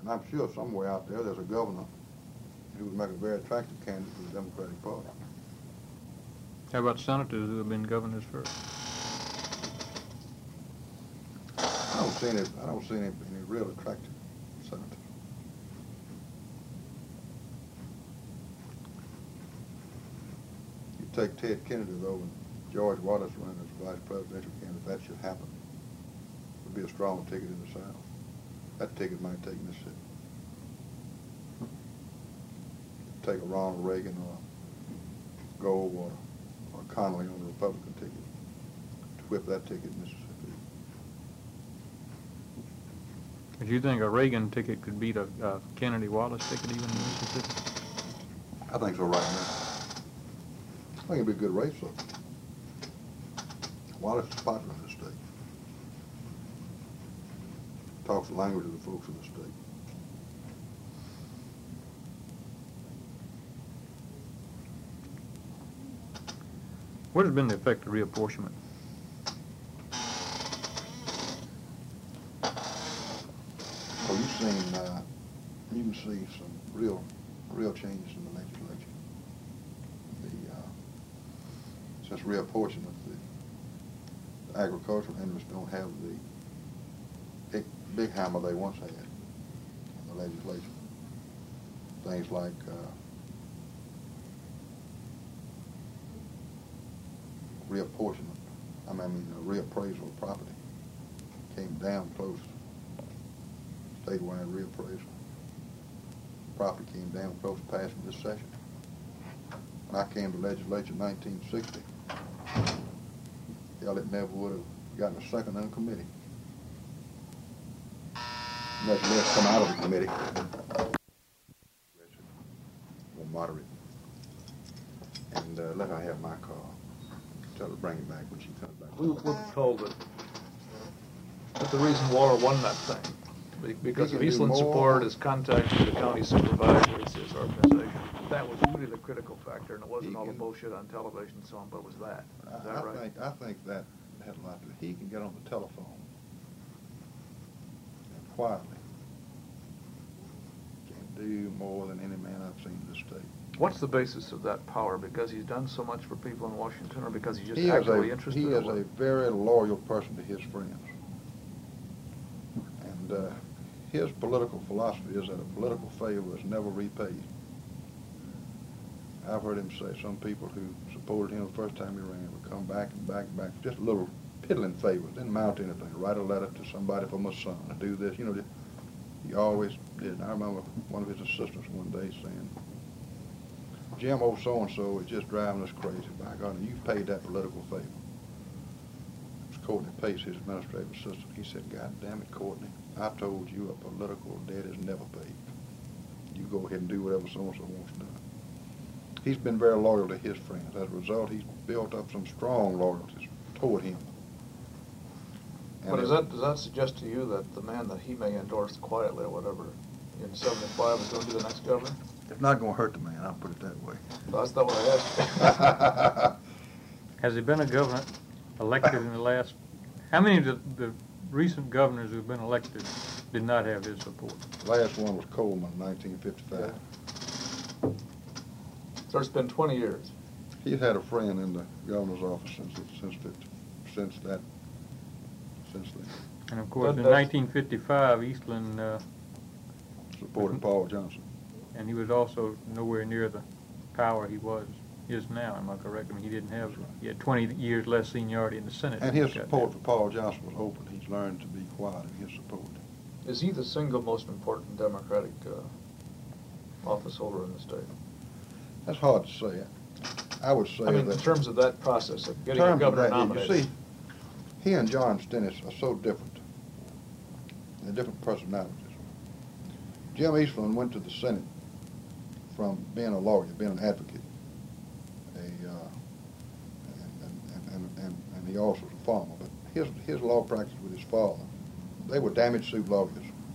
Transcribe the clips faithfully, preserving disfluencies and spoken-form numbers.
And I'm sure somewhere out there there's a governor who would make a very attractive candidate for the Democratic Party. How about senators who have been governors first? I don't see any. I don't see any, any real attractive senators. You take Ted Kennedy though, and George Wallace running as vice presidential candidate. That should happen. Would be a strong ticket in the South. That ticket might take Mississippi. Take a Ronald Reagan or a Goldwater or a Connolly on the Republican ticket to whip that ticket in Mississippi. Do you think a Reagan ticket could beat a, a Kennedy Wallace ticket even in Mississippi? I think so right now. I think it'd be a good race for them. Wallace is popular in the state. Talks the language of the folks in the state. What has been the effect of reapportionment? Well, you've seen, uh, you can see some real, real changes in the legislature. The, uh, since reapportionment, the, the agricultural interests don't have the big, big hammer they once had in the legislature. Things like uh, reapportionment, I mean, I mean uh, reappraisal of property came down close. Statewide reappraisal. Property came down close to passing this session. When I came to legislature in nineteen sixty, hell, it never would have gotten a second on committee. Unless it has come out of the committee. More moderate. And uh, let her have my car. Tell her to bring it back when she comes back. We were told that, that the reason Waller won that thing, because of Eastland's support, his contact with the county supervisor, it's his organization, that was really the critical factor, and it wasn't all the bullshit on television and so on, but it was that. Is that I right? Think, I think that had a lot to do. He can get on the telephone and quietly can do more than any man I've seen in this state. What's the basis of that power? Because he's done so much for people in Washington, or because he's just he actively a, interested? He in is what? a very loyal person to his friends. And uh, his political philosophy is that a political favor is never repaid. I've heard him say some people who supported him the first time he ran would come back and back and back, just little piddling favors, didn't amount to anything. Write a letter to somebody for my son, or do this, you know. He always did. I remember one of his assistants one day saying, Jim, old so-and-so is just driving us crazy. By God, you've paid that political favor. It was Courtney Pace, his administrative assistant. He said, God damn it, Courtney, I told you a political debt is never paid. You go ahead and do whatever so-and-so wants done. He's been very loyal to his friends. As a result, he's built up some strong loyalties toward him. And but does that, does that suggest to you that the man that he may endorse quietly or whatever in seventy-five is going to be the next governor? It's not going to hurt the man, I'll put it that way. Well, that's not what I asked. Has he been a governor elected in the last, how many of the, the recent governors who've been elected did not have his support? The last one was Coleman in nineteen fifty-five. Yeah. So it's been twenty years. He's had a friend in the governor's office since since fifty, since that since then. And of course, But in nineteen fifty-five, Eastland uh, Supported Paul Johnson. and he was also nowhere near the power he was is now. Am I correct? I mean, he didn't have. He had twenty years less seniority in the Senate. And his support for Paul Johnson was open. He's learned to be quiet in his support. Is he the single most important Democratic uh, office holder in the state? That's hard to say. I would say I mean, that in terms of that process of getting in a terms of governor that, nominated. you see, he and John Stennis are so different. They're different personalities. Jim Eastland went to the Senate from being a lawyer, being an advocate, a uh, and, and, and, and, and he also was a farmer. But his his law practice with his father, they were damage suit lawyers.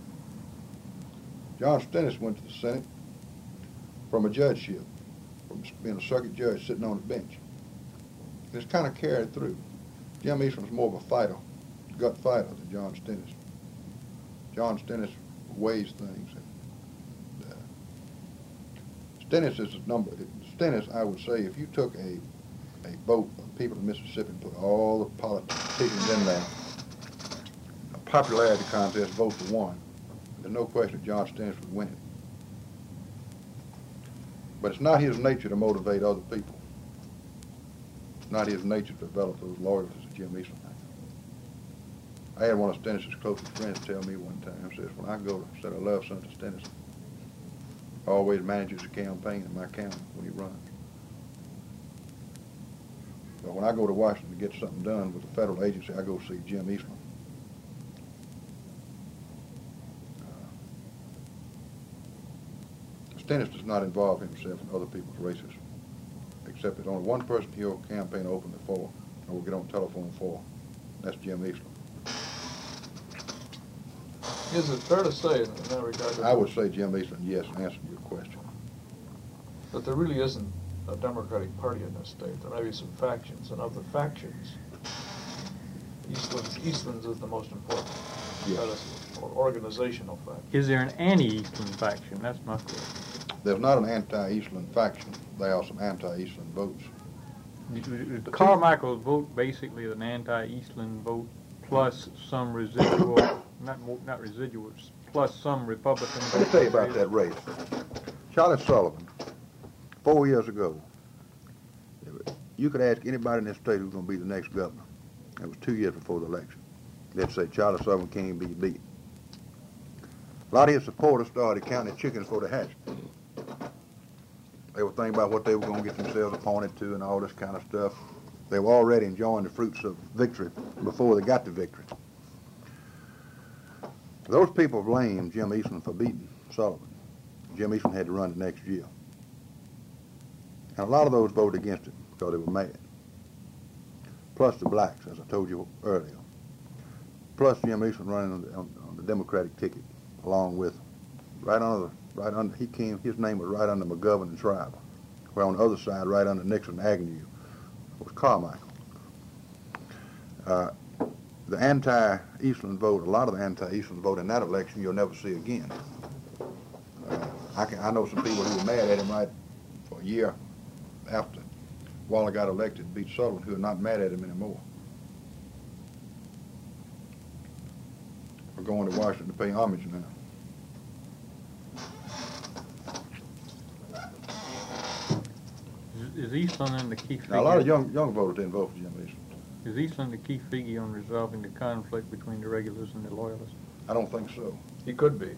John Stennis went to the Senate from a judgeship, from being a circuit judge sitting on a bench. It's kind of carried through. Jim Eastland was more of a fighter, gut fighter than John Stennis. John Stennis weighs things. And, uh, Stennis is a number. Stennis, I would say, if you took a a vote of people in Mississippi and put all the politicians in there, a popularity contest, vote for one, there's no question John Stennis would win it. But it's not his nature to motivate other people. It's not his nature to develop those loyalties that Jim Eastland had. I had one of Stennis's closest friends tell me one time, says, when I go to, said I love Senator Stennis, always manages the campaign in my county when he runs. But when I go to Washington to get something done with a federal agency, I go see Jim Eastland. Uh, Stennis does not involve himself in other people's races, except that only one person he'll campaign openly for, or will get on the telephone for. That's Jim Eastland. Is it fair to say in that regard that, I would say Jim Eastland, yes, in answer to your question. that there really isn't a Democratic Party in this state? There may be some factions, and of the factions, Eastland's, Eastland's is the most important. Yes. That is, or organizational faction. Is there an anti-Eastland faction? That's my question. There's not an anti-Eastland faction. There are some anti-Eastland votes. Is Carmichael's vote basically an anti-Eastland vote plus some residual, not mo- not residuals, plus some Republican? Let me tell you about that race. Charlie Sullivan, four years ago, you could ask anybody in this state who's going to be the next governor. That was two years before the election. They'd say Charlie Sullivan can't be beat. A lot of his supporters started counting chickens for the hatch. They were thinking about what they were going to get themselves appointed to and all this kind of stuff. They were already enjoying the fruits of victory before they got to victory. Those people blamed Jim Eastland for beating Sullivan. Jim Eastland had to run the next year. And a lot of those voted against it because they were mad. Plus the blacks, as I told you earlier. Plus Jim Eastland running on the, on, on the Democratic ticket, along with, right under the Right under, he came, his name was right under McGovern and Schreiber. Where on the other side, right under Nixon and Agnew, was Carmichael. Uh, the anti-Eastland vote, a lot of the anti-Eastland vote in that election, you'll never see again. Uh, I, can, I know some people who were mad at him right for a year after Waller got elected, beat Sullivan, who are not mad at him anymore. We're going to Washington to pay homage now. Is Eastland in the key figure? Now, a lot of young young voters didn't vote for Jim Eastland. Is Eastland the key figure on resolving the conflict between the regulars and the loyalists? I don't think so. He could be.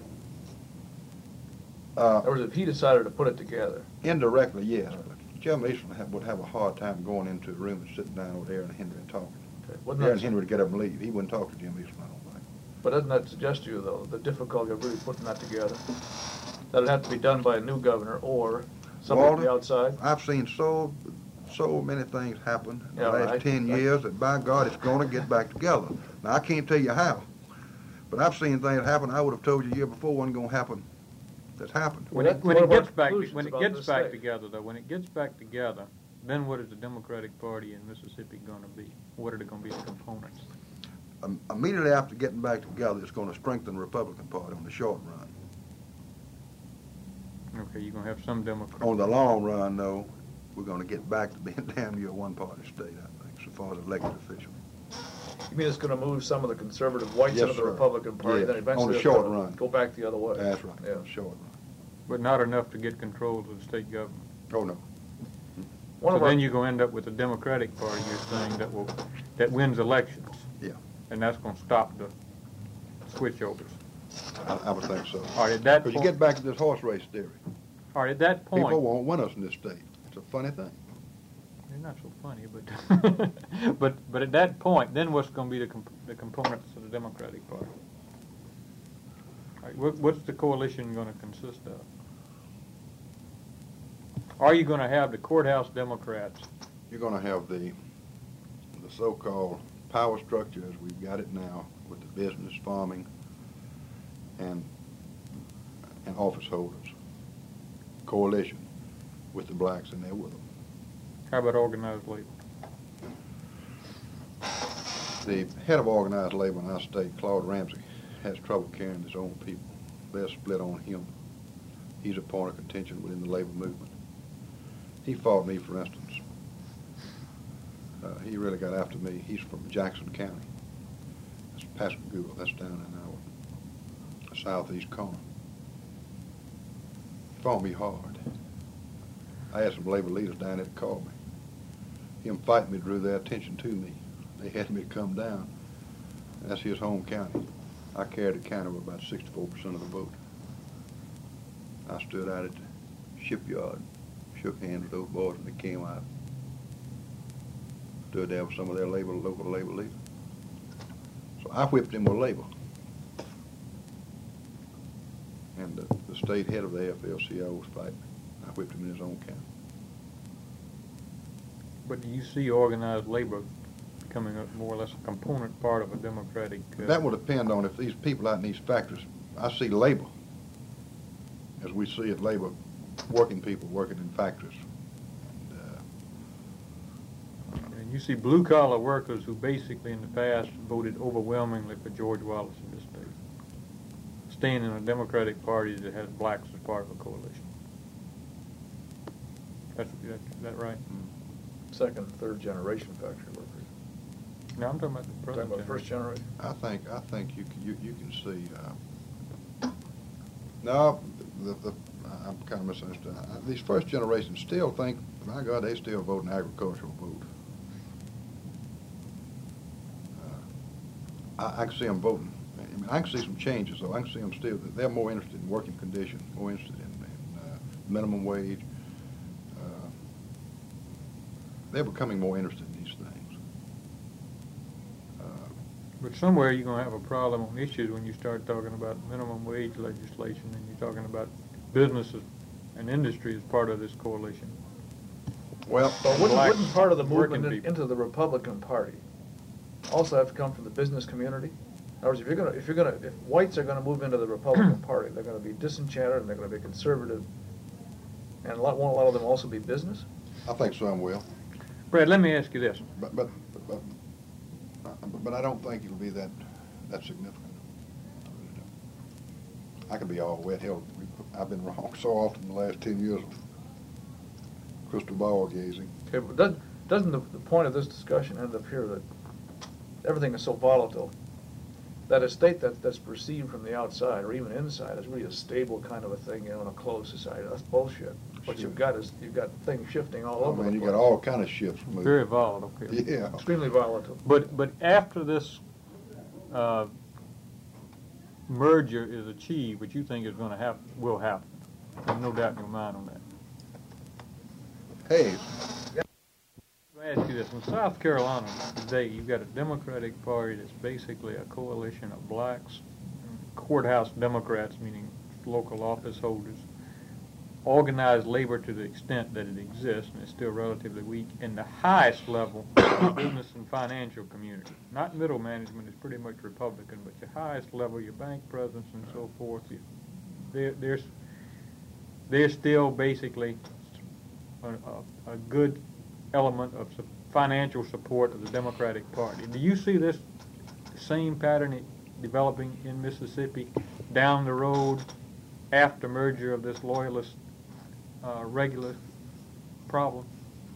Uh, In other words, if he decided to put it together. indirectly, yes. But Jim Eastland have, would have a hard time going into a room and sitting down with Aaron Henry and talking. Okay. Wouldn't Aaron that, Henry would get up and leave. He wouldn't talk to Jim Eastland, I don't think. but doesn't that suggest to you, though, the difficulty of really putting that together? That it'd have to be done by a new governor or somebody from the outside? I've seen so so many things happen in the Yeah, last right. ten years that, by God, it's going to get back together. Now, I can't tell you how, but I've seen things happen I would have told you a year before wasn't going to happen. That's happened. When Well, it, that's when one it of our gets back, conclusions when it about gets this back state. together, though, when it gets back together, then what is the Democratic Party in Mississippi going to be? What are they going to be the components? Um, immediately after getting back together, it's going to strengthen the Republican Party on the short run. Okay, you're going to have some Democrats. On the long run, though, we're going to get back to being damn near a one-party state, I think, so far as elected officials. You mean it's going to move some of the conservative whites Yes, into the sir. Republican Party, Yes, then eventually on the it's short gonna run. go back the other way? That's right, Yeah. on the short run. But not enough to get control of the state government. Oh, no. One So of our, then you're going to end up with a Democratic Party, you're saying, that will, that wins elections. Yeah. And that's going to stop the switchovers. I, I would think so. All right, at that Because you point, get back to this horse race theory. all right, at that People point, won't win us in this state. It's a funny thing. they're not so funny, but, but, but at that point, then what's going to be the, comp- the components of the Democratic Party? All right, what, what's the coalition going to consist of? Are you going to have the courthouse Democrats? You're going to have the the so-called power structure as we've got it now with the business, farming, and and office holders. Coalition with the blacks in there with them. How about organized labor? The head of organized labor in our state, Claude Ramsey, has trouble carrying his own people. they're split on him. He's a point of contention within the labor movement. He fought me, for instance. Uh, he really got after me. He's from Jackson County. That's Pascagoula. That's down in our southeast corner. He fought me hard. I had some labor leaders down there to call me. Him fighting me drew their attention to me. They had me to come down. That's his home county. I carried the county with about sixty-four percent of the vote. I stood out at the shipyard, shook hands with those boys, and they came out. Stood there with some of their labor, local labor leaders. So I whipped him with labor. And the, the state head of the A F L C I O was fighting me. I whipped him in his own county. But do you see organized labor becoming a more or less a component part of a democratic? Uh, That will depend on if these people out in these factories, I see labor, as we see it, labor, working people working in factories. And you see blue-collar workers who basically in the past voted overwhelmingly for George Wallace in this state, staying in a Democratic Party that has blacks as part of a coalition. That's, that, that right? Second, third generation factory workers. No, I'm talking about the Talking present about the first generation. I think I think you can, you you can see. Uh, no, the, the I'm kind of misunderstood. Uh, these first generations still think, my God, they still vote an agricultural vote. Uh, I, I can see them voting. I, mean, I can see some changes, though. I can see them still. They're more interested in working conditions, more interested in, in uh, minimum wage. Uh, they're becoming more interested in these things. But somewhere you're going to have a problem on issues when you start talking about minimum wage legislation and you're talking about businesses and industry as part of this coalition. Well, But wouldn't, Black wouldn't part of the working movement in- people. into the Republican Party also have to come from the business community? In other words, if you're gonna, if you're gonna, if whites are gonna move into the Republican Party, they're gonna be disenchanted and they're gonna be conservative, and a lot, won't a lot of them also be business? I think some will, Brad, let me ask you this. but but but, but, but I don't think it'll be that that significant. I really don't. I could be all wet. Hell, I've been wrong so often in the last ten years of crystal ball gazing. Okay, but doesn't, doesn't the, the point of this discussion end up here that everything is so volatile that a state that, that's perceived from the outside or even inside is really a stable kind of a thing, you know, in a closed society? That's bullshit. What Sure. you've got is, you've got things shifting all Oh over man, the you place. got all kind of shifts moving. Very volatile period. Yeah. Extremely volatile. But but after this uh, merger is achieved, what you think is going to happen will happen. There's no doubt in your mind on that. Hey, Let me ask you this. In South Carolina today, you've got a Democratic Party that's basically a coalition of blacks, courthouse Democrats, meaning local office holders, organized labor to the extent that it exists, and it's still relatively weak, in the highest level of business and financial community. Not middle management is pretty much Republican, but your highest level, your bank presidents and so forth, you, they're, they're, they're still basically a, a, a good element of su- financial support of the Democratic Party. Do you see this same pattern i- developing in Mississippi down the road after merger of this loyalist uh, regular problem?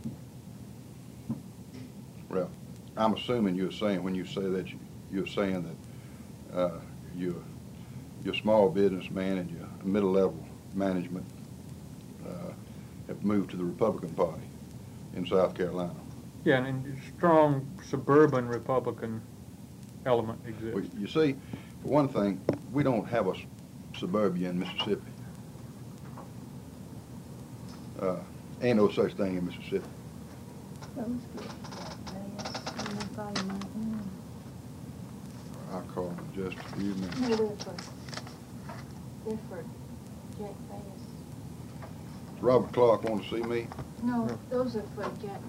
well, I'm assuming you're saying, when you say that, you, you're saying that uh, your your small businessman and your middle level management uh, have moved to the Republican Party in South Carolina. Yeah, and a strong suburban Republican element exists. Well, you see, for one thing, we don't have a s- suburbia in Mississippi. Uh, ain't no such thing in Mississippi. I'll call him in just a few minutes. No, they're for, they're for Jack Bass. Robert Clark want to see me? No, No. those are for Jack.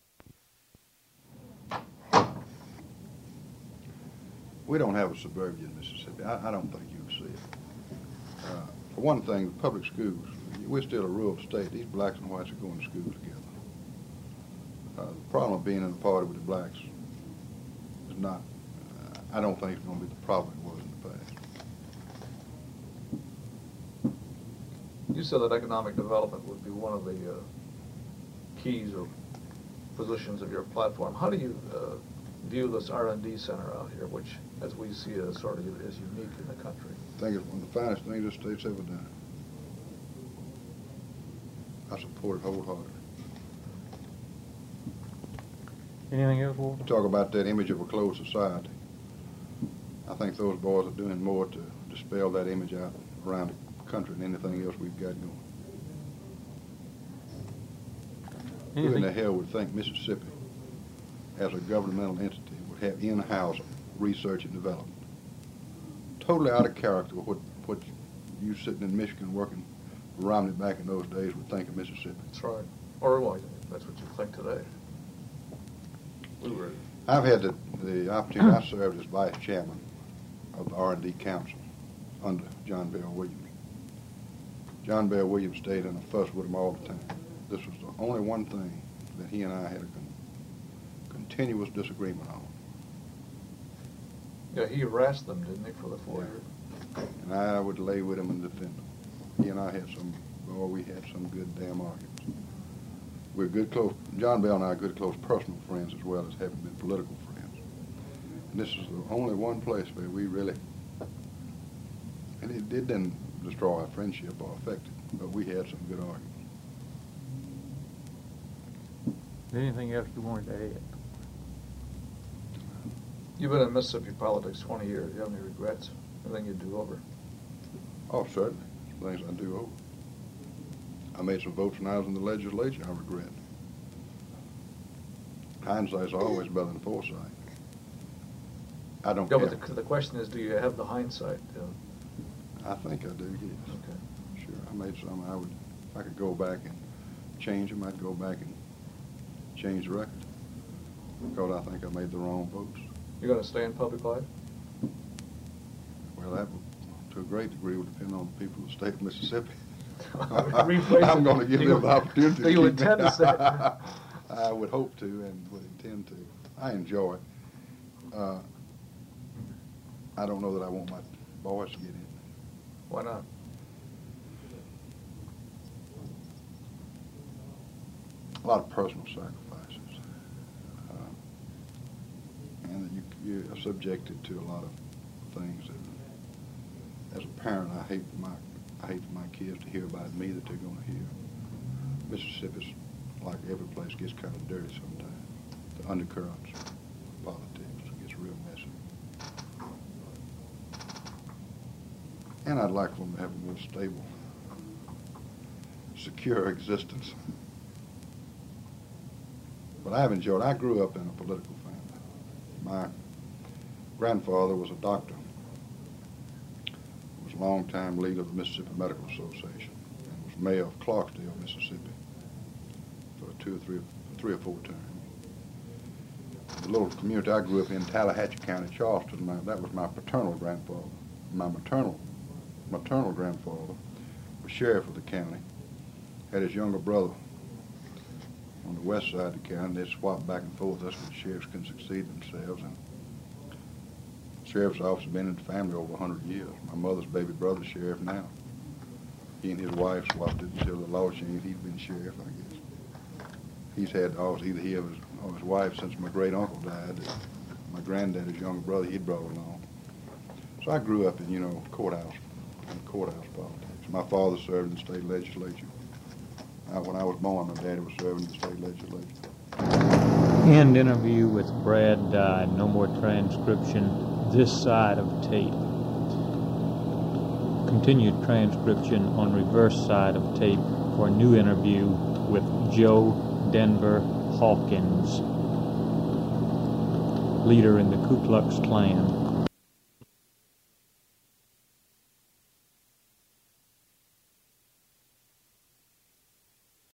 We don't have a suburbia in Mississippi. I, I don't think you can see it. Uh, for one thing, the public schools, we're still a rural state. These blacks and whites are going to school together. Uh, the problem of being in a party with the blacks is not, uh, I don't think it's going to be the problem it was in the past. You said that economic development would be one of the uh, keys or positions of your platform. How do you uh, view this R and D center out here, which, as we see it, is sort of is unique in the country? I think it's one of the finest things this state's ever done. I support it wholeheartedly. Anything else, Walter? Talk about that image of a closed society. I think those boys are doing more to dispel that image out around the country than anything else we've got going. Who in Anything? the hell would think Mississippi, as a governmental entity, would have in-house research and development? Totally out of character with what, what you sitting in Michigan working for Romney back in those days would think of Mississippi. That's right. Or well, that's what you think today. We were. I've had the, the opportunity, I served as vice chairman of the R and D Council under John Bell Williams. John Bell Williams stayed in a fuss with him all the time. This was the only one thing that he and I had a con continuous disagreement on. Yeah, he harassed them, didn't he, for the four years? And I would lay with him and defend him. He and I had some, oh, we had some good damn arguments. We're good close, John Bell and I are good close personal friends as well as having been political friends. And this is the only one place where we really, and it, it didn't destroy our friendship or affect it, but we had some good arguments. Anything else you wanted to add? You've been in Mississippi politics twenty years. Do you have any regrets? Anything you'd do over? Oh, certainly. Some things I do over. I made some votes when I was in the legislature I regret. Hindsight's always better than foresight. I don't No, care. but the, the question is, do you have the hindsight? Uh, I think I do, yes. okay. Sure. I made some, I would, if I could go back and change them, I'd go back and change the record. Because I think I made the wrong votes. You're going to stay in public life? Well, that would, to a great degree, would depend on the people of the state of Mississippi. Rephrase I'm it. going to give Do them you- the opportunity. do you keep me. intend to say? I would hope to and would intend to. I enjoy it. Uh, I don't know that I want my boys to get in. Why not? A lot of personal sacrifices. Uh, and that you, you're subjected to a lot of things that, as a parent, I hate my I hate for my kids to hear about me that they're going to hear. Mississippi's, like every place, gets kind of dirty sometimes. The undercurrents of politics gets real messy. And I'd like for them to have a more stable, secure existence. But I've enjoyed, I grew up in a political family. My grandfather was a doctor. Was a longtime leader of the Mississippi Medical Association and was mayor of Clarksdale, Mississippi for two or three, three or four terms. The little community I grew up in, Tallahatchie County, Charleston, my, that was my paternal grandfather. My maternal, maternal grandfather was sheriff of the county, had his younger brother on the west side of the county. They swapped back and forth. That's when sheriffs can succeed themselves. And the sheriff's office has been in the family over a hundred years. My mother's baby brother's sheriff now. He and his wife swapped it until the law changed. He's been sheriff, I guess. He's had office, either he or his, or his wife, since my great uncle died. My granddaddy's younger brother, he'd brought along. So I grew up in, you know, courthouse, in courthouse politics. My father served in the state legislature. Uh, when I was born, my daddy was serving in the state legislature. End interview with Brad Dye. No more transcription this side of tape. Continued transcription on reverse side of tape for a new interview with Joe Denver Hawkins, leader in the Ku Klux Klan.